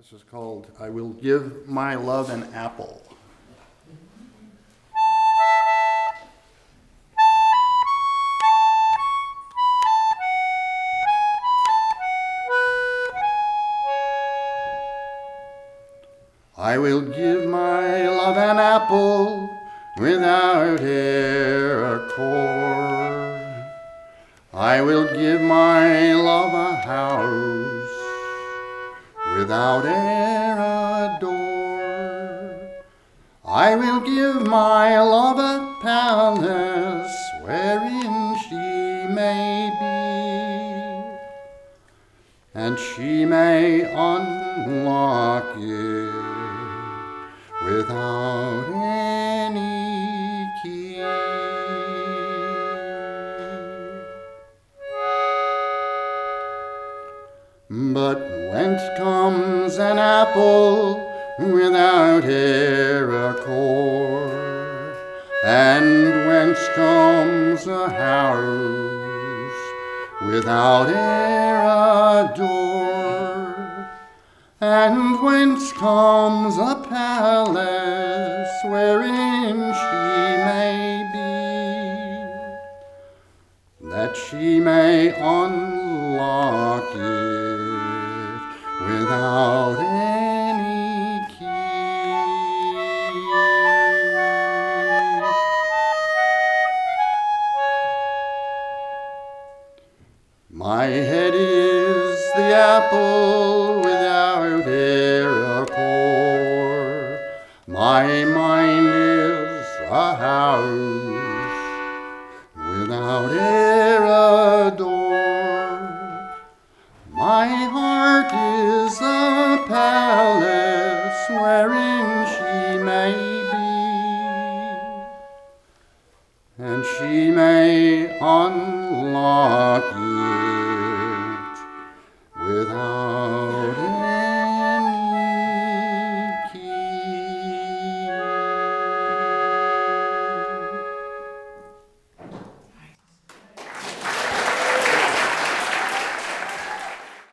This is called I Will Give My Love an Apple. I will give my love an apple without e'er a core. I will give my love a house without e'er a door. I will give my love a palace wherein she may be, and she may unlock it without any key. But whence comes an apple without e'er a core? And whence comes a house without e'er a door? And whence comes a palace wherein she may be, that she may unlock it without any key? My head is the apple without e'er a core. My mind is a house without e'er a door. My heart is a palace wherein she may be, and she may unlock it without